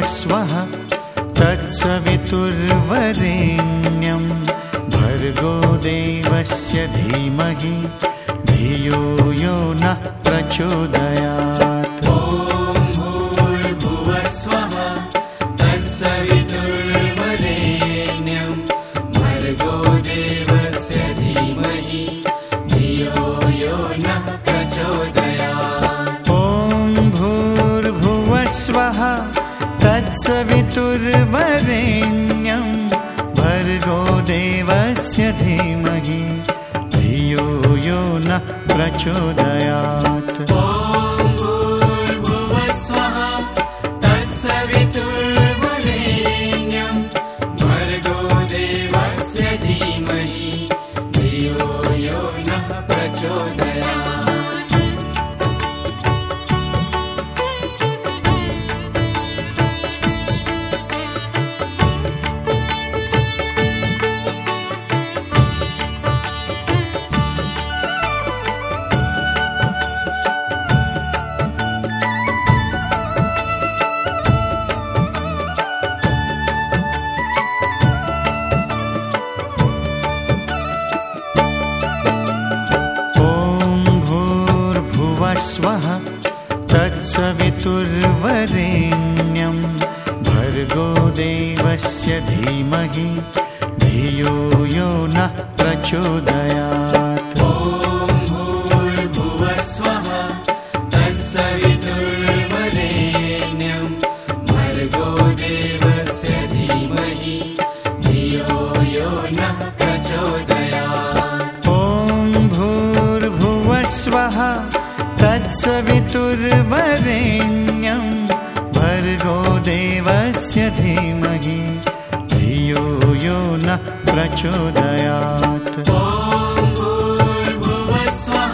भूर्भुवस्वः तत्सवितुर्वरेण्यं भर्गो देवस्य धीमहि धियो यो नः प्रचोदयात्। ॐ भूर्भुवस्वः तत्सवितुर्वरेण्यं भर्गो देवस्य धीमहि धियो यो नः प्रचोदयात्। ॐ भूर्भुवस्वः तत्सवितुर्वरेण्यं भर्गो देवस्य धीमहि धियो यो नः प्रचोदयात्। ॐ भूर्भुवस्वः तत्सवितुर्वरेण्यं भर्गो देवस्य धीमहि धियो यो नः प्रचोदयात्। स्वः तत्सवितुर्वरेण्यं भर्गो देवस्य धीमहि धियो यो नः प्रचोदयात्। ॐ भूर्भुवस्वः तत्सवितुर्वरेण्यं भर्गो देवस्य धीमहि धियो यो नः प्रचोदयात्। ॐ भूर्भुवस्वः तत्सवितुर्वरेण्यं भर्गो देवस्य धीमहि धियो यो नः प्रचोदयात्। ॐ भूर्भुवस्वः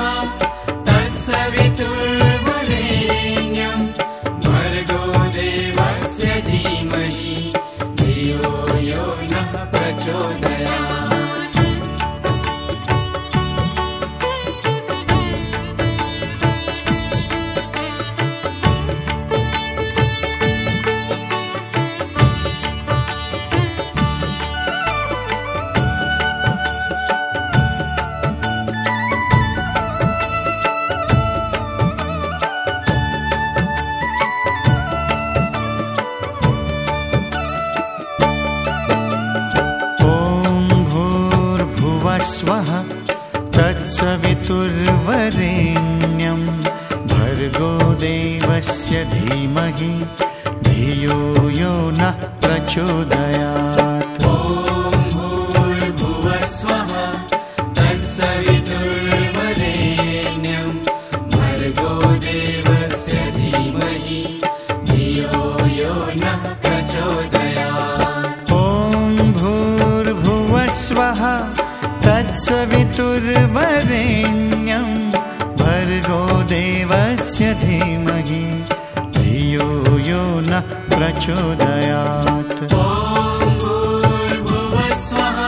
तत्सवितुर्वरेण्यं भर्गो देवस्य धीमहि धियो यो नः प्रचोदयात्। स्वः तत्सवितुर्वरेण्यं भर्गो देवस्य धीमहि धियो यो नः प्रचोदयात्। ॐ भूर्भुवस्वः तत्सवितुर्वरेण्यं भर्गो देवस्य धीमहि धियो यो नः प्रचोदयात्। ॐ भूर्भुवस्वः तत्सवितुर्वरेण्यं भर्गो देवस्य धीमहि धियो यो नः प्रचोदयात्। ॐ भूर्भुवस्वः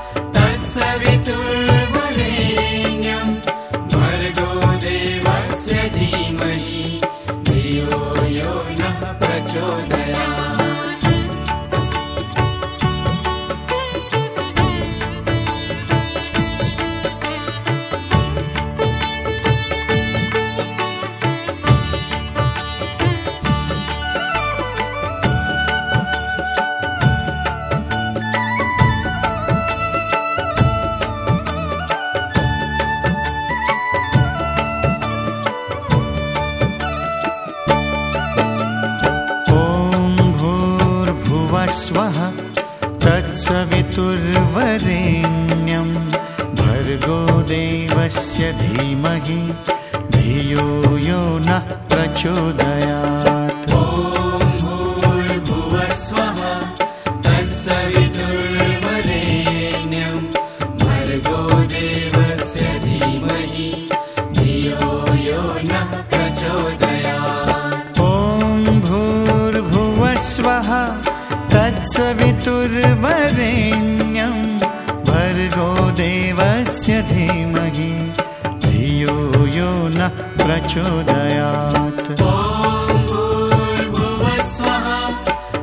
तत्सवितुर्वरेण्यं भर्गो देवस्य धीमहि धियो यो नः प्रचोदयात्। स्वः तत्सवितुर्वरेण्यं भर्गो देवस्य धीमहि धियो यो नः प्रचोदयात्। ॐ भूर्भुवस्वः तत्सवितुर्वरेण्यं भर्गो देवस्य धीमहि धियो यो नः प्रचोदयात्। ॐ भूर्भुवस्वः तत्सवितुर्वरेण्यं भर्गो देवस्य धीमहि धियो यो नः प्रचोदयात्। ॐ भूर्भुवस्वः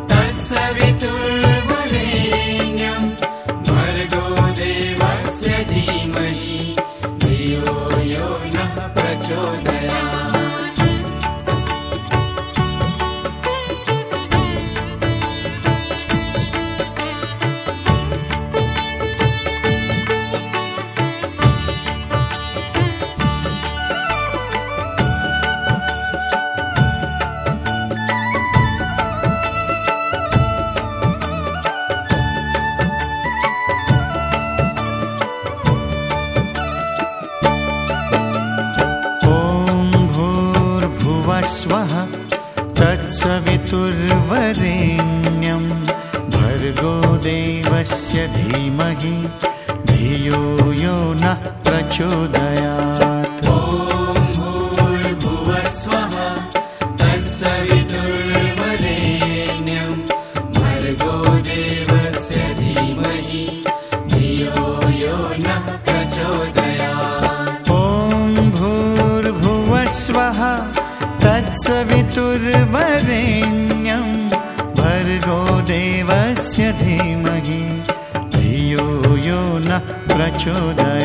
तत्सवितुर्वरेण्यं भर्गो देवस्य धीमहि धियो यो नः प्रचोदयात्। ॐ भूर्भुवस्वः तत्सवितुर्वरेण्यं भर्गो देवस्य धीमहि धियो यो नः प्रचोदयात्। ॐ भूर्भुवस्वः तत्सवितुर्वरेण्यं भर्गो देवस्य धीमहि धियो यो नः प्रचोदयात्।